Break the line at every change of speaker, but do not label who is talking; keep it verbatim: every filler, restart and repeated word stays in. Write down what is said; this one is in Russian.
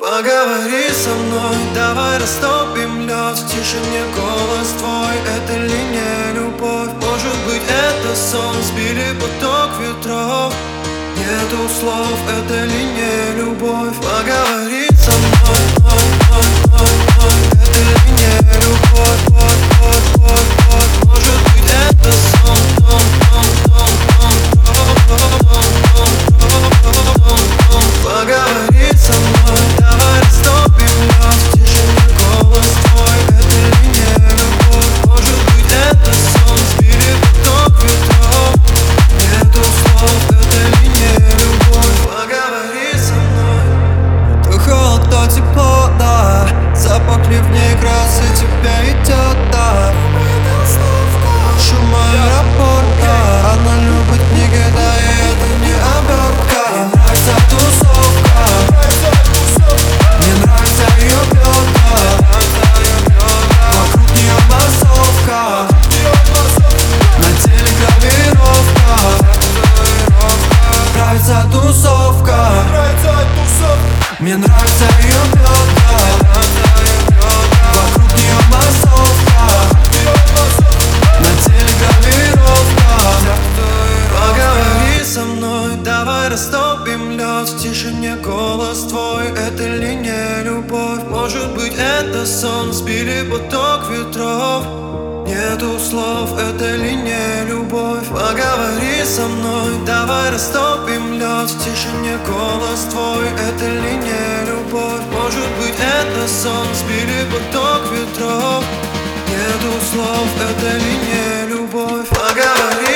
Поговори со мной, давай растопим лед. В тишине голос твой, это ли не любовь? Может быть это сон, сбили поток ветров. Нету слов, это ли не любовь? Поговори со мной, это ли не любовь? Может быть это сон, поговори со мной, давай растопим лед. В тишине голос твой, это ли не любовь? Может быть это сон, сбили поток ветров. Нету слов, это ли не любовь? Поговори со мной. То холод, то тепло, да. Запах ливней, красы тебя идет, да. Шум аэропорта, она любит книги, да, и это не обертка. Мне нравится тусовка, мне нравится ее бедра, вокруг нее массовка, на теле гравировка. Нравится тусовка, мне нравится ее бедра, вокруг нее массовка, на теле гравировка. Поговори со мной, давай растопим лед. В тишине голос твой, это ли не любовь? Может быть это сон, сбили поток ветров. Нету слов, это ли не любовь? Поговори со мной, давай растопим лед. В тишине голос твой, это ли не любовь? Может быть это сон, сбили поток ветров. Нету слов, это ли не любовь? Поговори